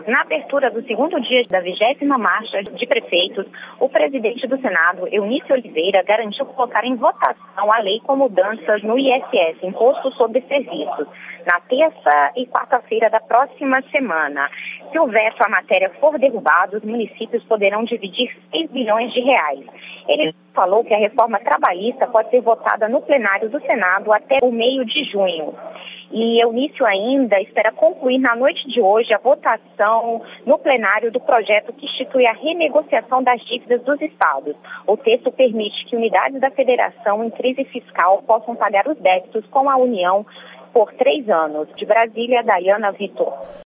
Na abertura do segundo dia da 20ª Marcha de Prefeitos, o presidente do Senado, Eunício Oliveira, garantiu colocar em votação a lei com mudanças no ISS, Imposto sobre Serviços, na terça e quarta-feira da próxima semana. Se o veto à matéria for derrubado, os municípios poderão dividir 6 bilhões de reais. Ele falou que a reforma trabalhista pode ser votada no plenário do Senado até o meio de junho. E Eunício ainda espera concluir na noite de hoje a votação no plenário do projeto que institui a renegociação das dívidas dos estados. O texto permite que unidades da federação em crise fiscal possam pagar os débitos com a União por 3 anos. De Brasília, Daiana Vitor.